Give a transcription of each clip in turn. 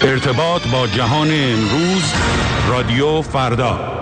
ارتباط با جهان امروز، رادیو فردا.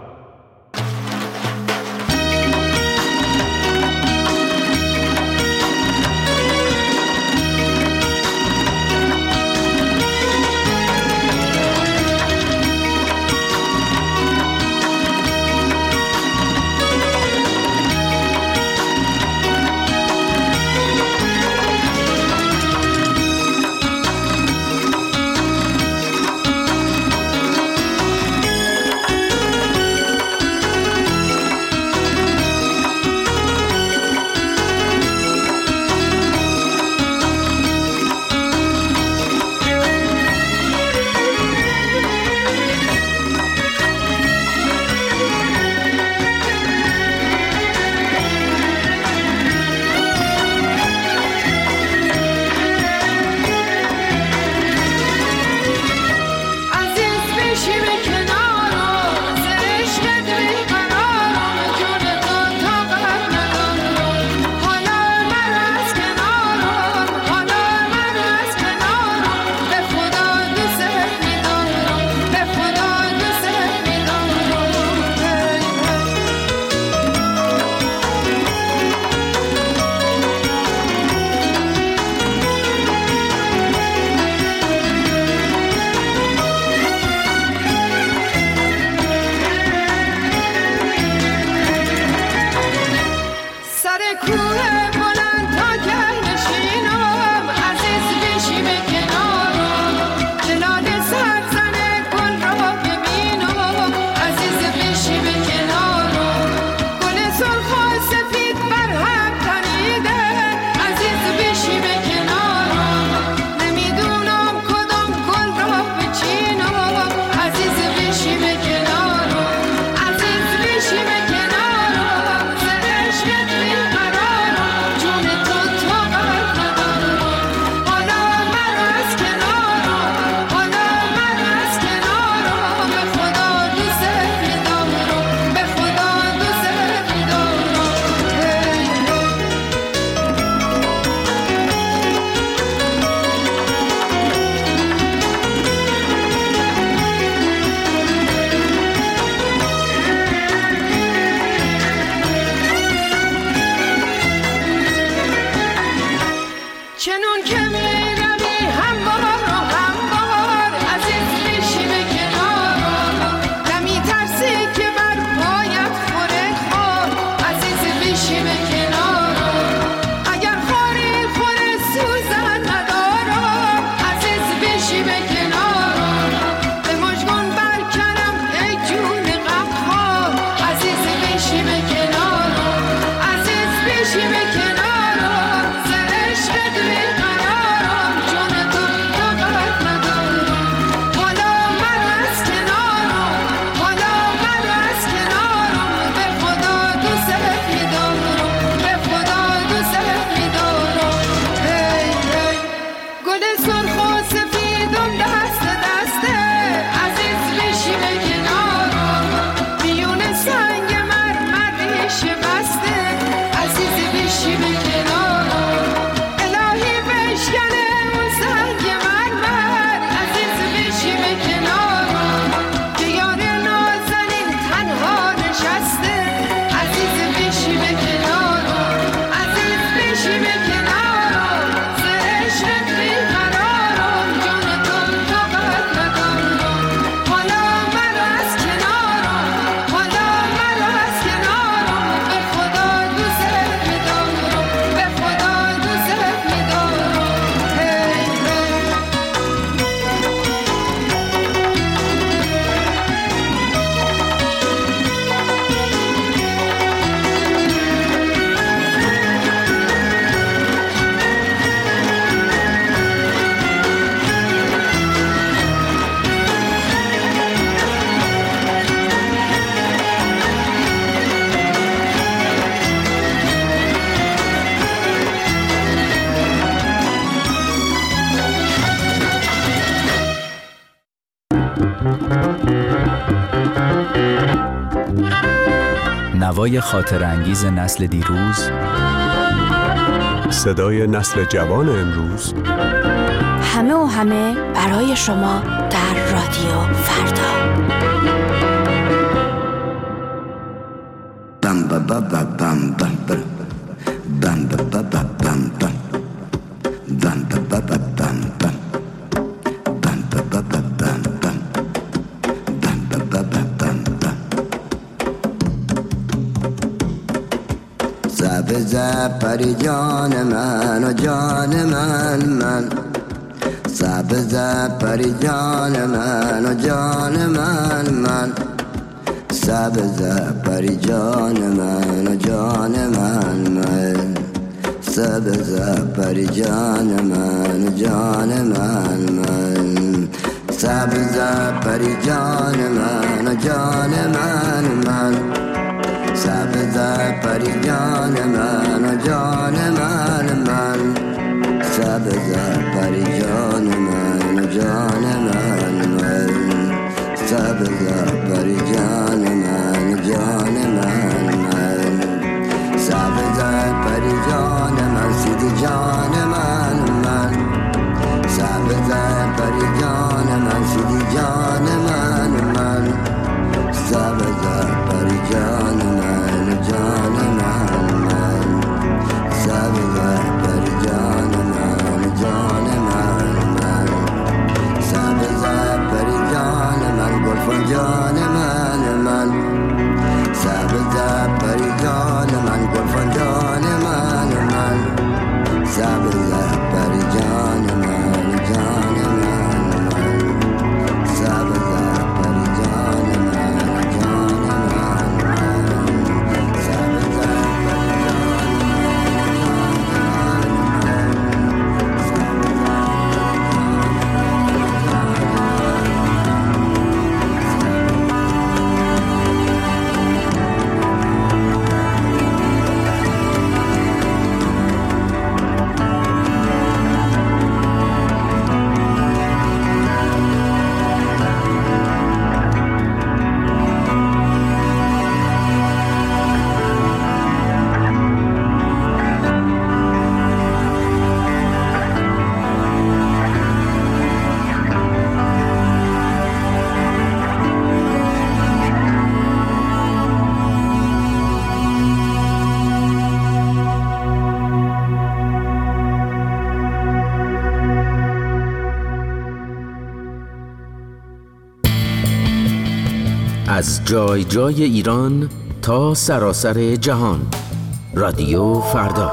نوای خاطرانگیز نسل دیروز، صدای نسل جوان امروز، همه برای شما در رادیو فردا. بم بم بم بم بم بم بم بم بم بم سبز پری جان من و جان من سبز پری جان من و جان من سبز پری جان من و جان من سبز پری جان من و جان من سبز پری جان من و جان من سبز پری جان من و جان من سبز پری جان من و جان من سبز پری جان من و جان من سبز پری جان من سیدی جان من سبز پری جان من سیدی جان من سبز پری جان من جان من سبز پری جان من جان من سبز پری جان من گلفن جان من سبز پری جان من گلفن جان من سبز پری جان من جان من سبز پری جان من جان من سبز از جای جای ایران تا سراسر جهان، رادیو فردا.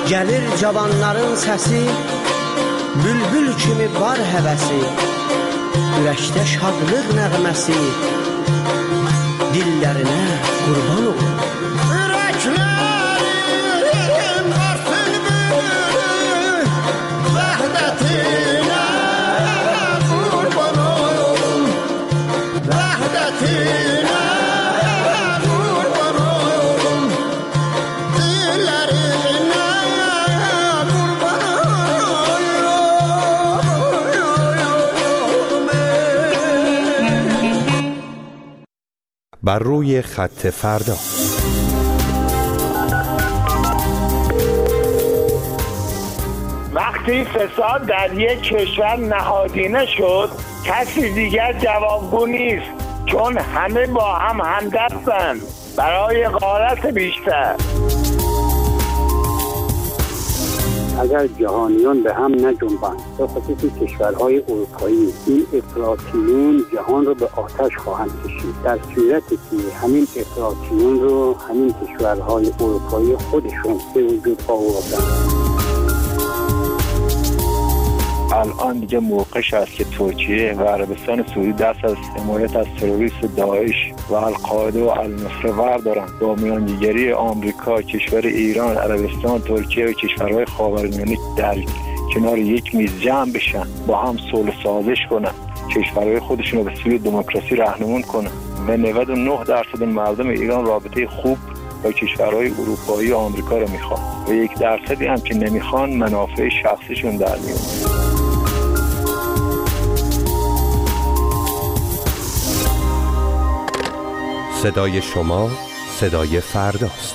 Gəlir cavanların səsi, bülbül kimi var həvəsi, ürəkdə şadlıq nəğməsi, dillərinə qurban olur. Ürəklərim varsın bülbül, vəhdətinə qurban olum, vəhdətinə qurban olum, dillərinə qurban olum. بر روی خط فردا. وقتی فساد در یک کشور نهادینه شد، کسی دیگر جوابگو نیست، چون همه با هم همدستند برای غارت بیشتر. اگر جهانیان به هم نجنبند، به خصوص کشورهای اروپایی، این افراطیون جهان رو به آتش خواهند کشید. در صورتی که همین افراطیون رو همین کشورهای اروپایی خودشون به وجود آوردن. الان دیگه موقعش است که ترکیه و عربستان سعودی دست از حمایت از تروریست داعش و القاعده و النصره بردارن. با میانجیگری آمریکا، کشور ایران، عربستان، ترکیه و کشورهای خاورمیانه در کنار یک میز جمع بشن، با هم صلح سازش کنن، کشورهای خودشون رو به سوی دموکراسی راهنمون کنن. و 99% مردم ایران رابطه خوب با کشورهای اروپایی و آمریکا رو میخوان و 1% هم که نمیخوان منافع شخصیشون در میاد. صدای شما صدای فرداست.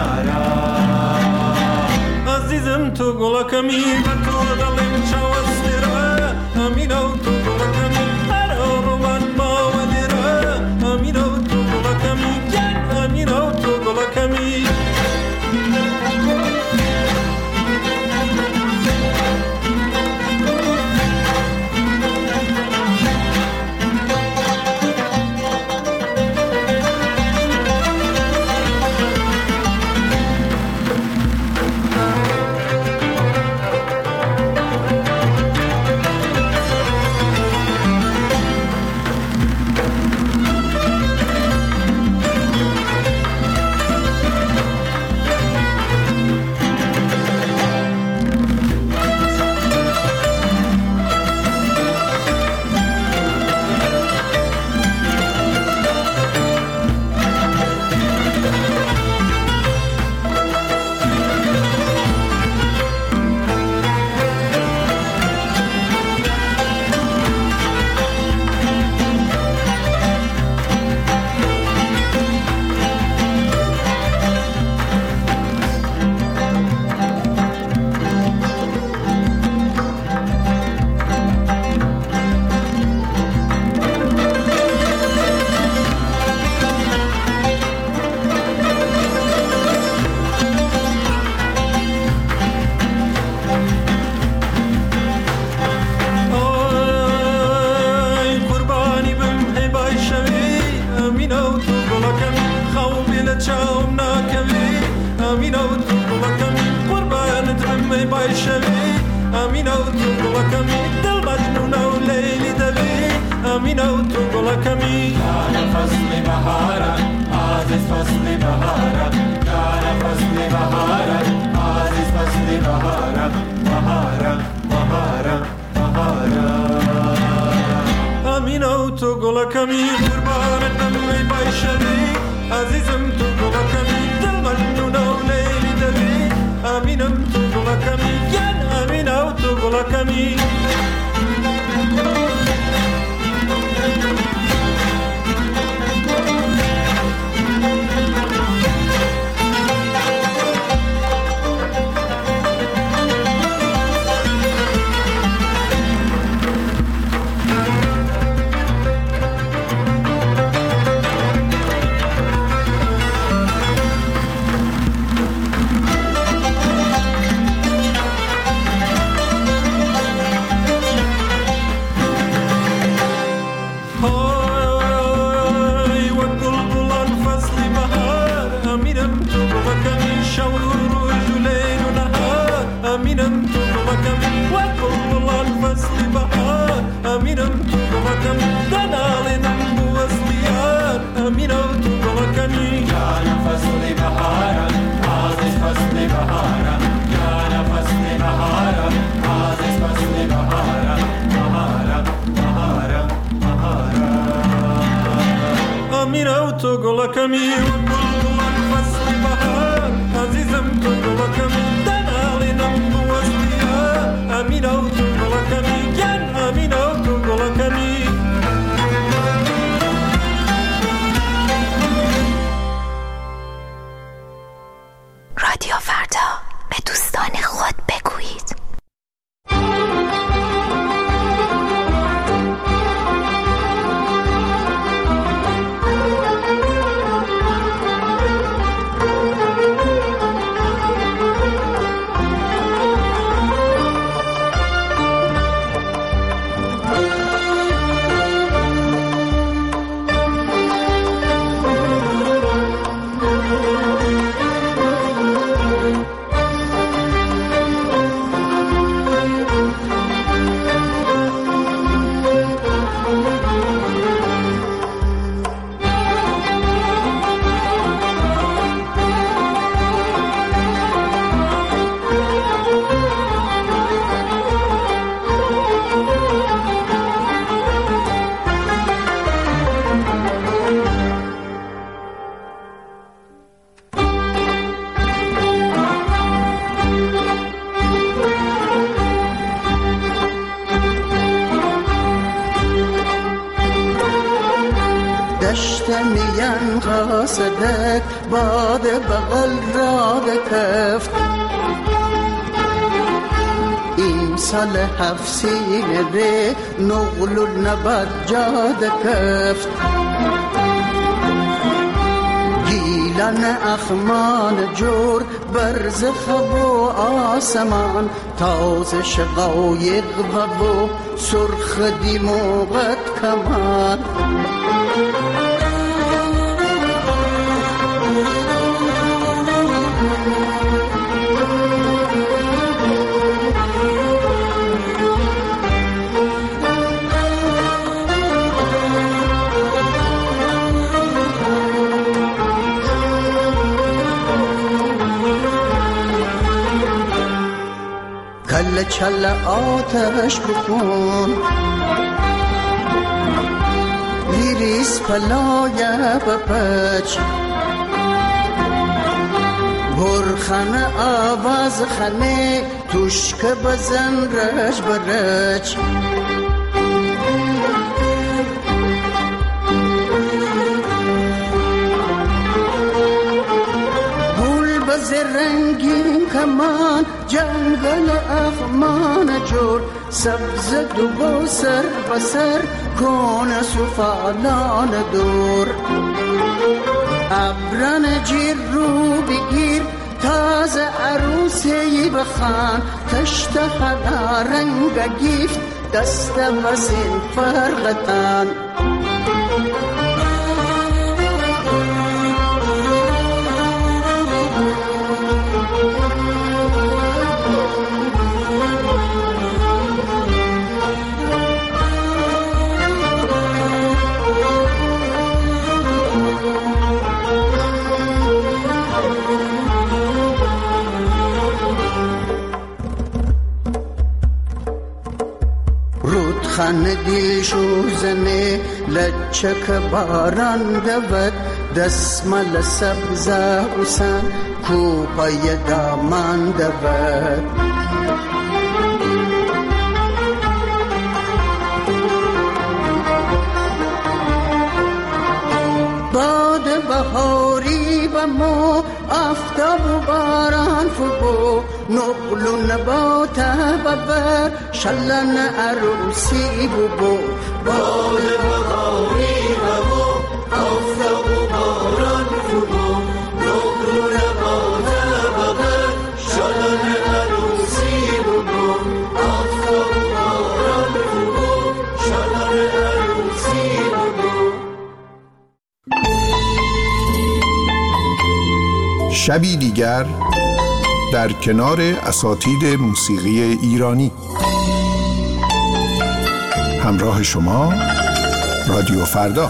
عزیزم تو گلکمی و تو دلم چوستره امینو تو گلکمی هر من ما ودره امینو تو گلکمی گن امینو تو گلکمی رادیو فردا، به دوستان خود بگویید. صدق باد بغل را کفت سال حفصین ره نغل و نبد جاد کفت گیلن اخمان جور برز خب و آسمان تاز شقایق و سرخ دی موقت کمان کل چل آتش بکن لیریس پلای بپچ برخن آواز خنه توشک بزن رج برج رنگین کمان جنگل اخمان جور سبز دو سر بسر کون سفالان دور ابران جیر رو بگیر تازه عروسی بخان تشت حدا رنگ گیفت دست وزین فرغتان خان دل شوزنه لچک باران دود دسمال سبز حسن کوپای دامان دود باد بهاری و مو آفتاب و باران فبو نقل و نبات ببر شلن عروسی ببو باد بهاری و مو آفتاب و باران فبو نقل و نبات ببر شلن عروسی ببو آفتاب و باران فبو شلن عروسی ببو. شبی دیگر در کنار اساتید موسیقی ایرانی همراه شما رادیو فردا.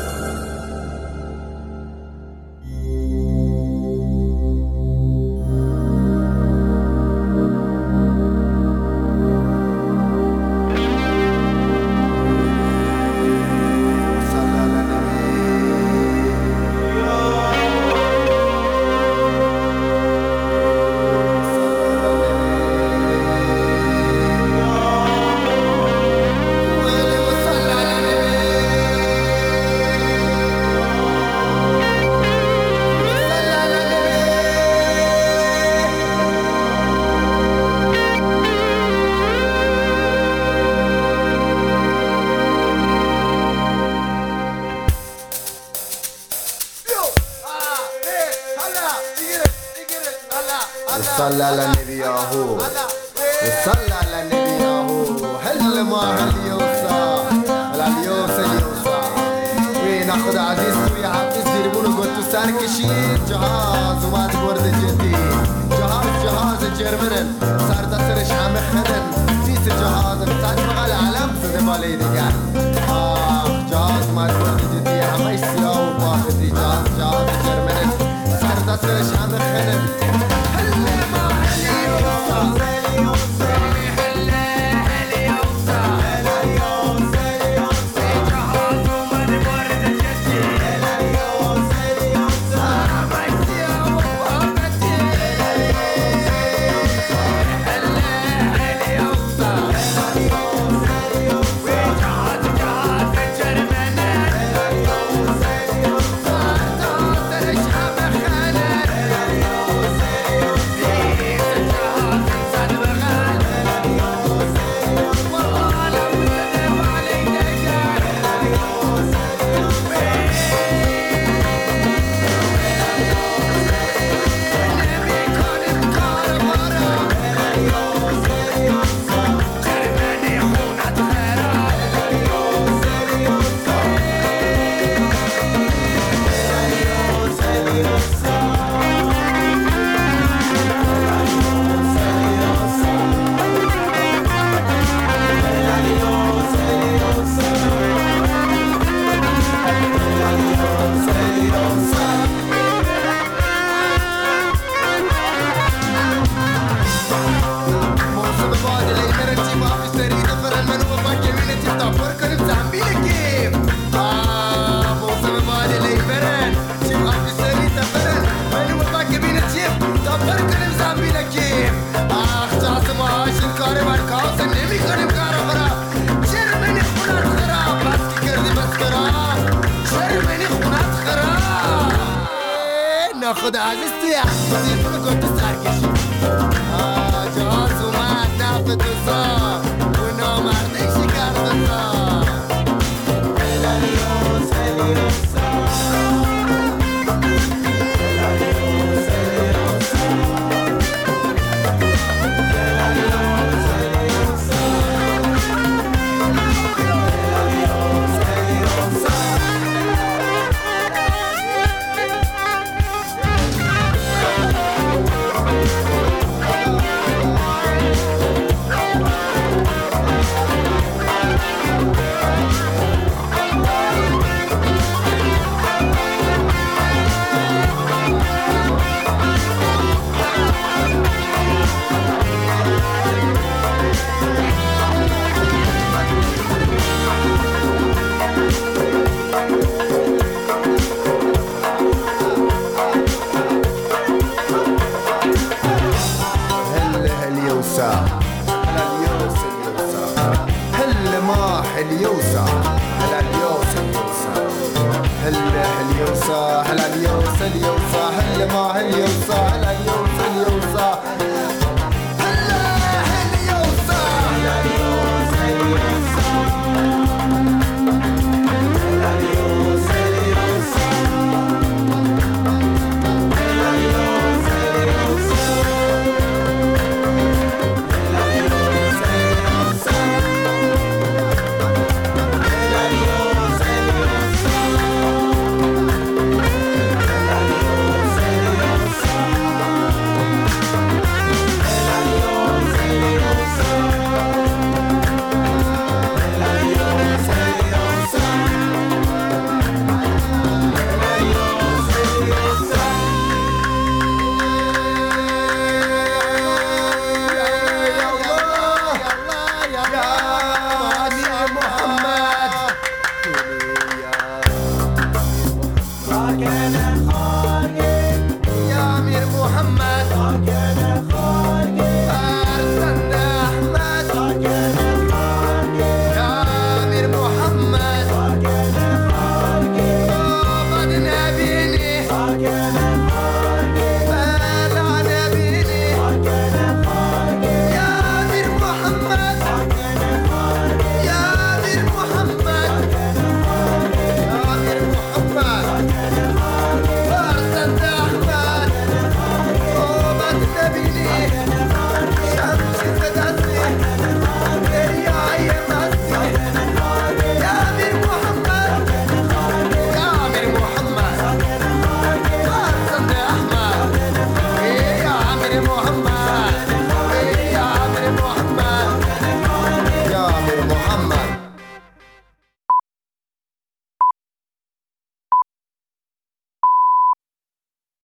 صلى على النبي ياهو صلى على النبي ياهو هل ما هل يوصى هل يوصى وناخد عزيز ويا عزيز يربونه قلت سركشين جهاز وما تورد جدي جهاز جرمن صار تصرش عم خدن نيس جهاز بتاعت مغال علم سد بالي ديال جهاز ما تورد جدي عم يسيا وباخدي جهاز جرمن صار تصرش عم خدن جهاز ناخد عزیز توی عزیزی بکن تو سرکشی جهاز اومد نفت و سار و نامردشی کرد و سار هلیوس هلیوس again.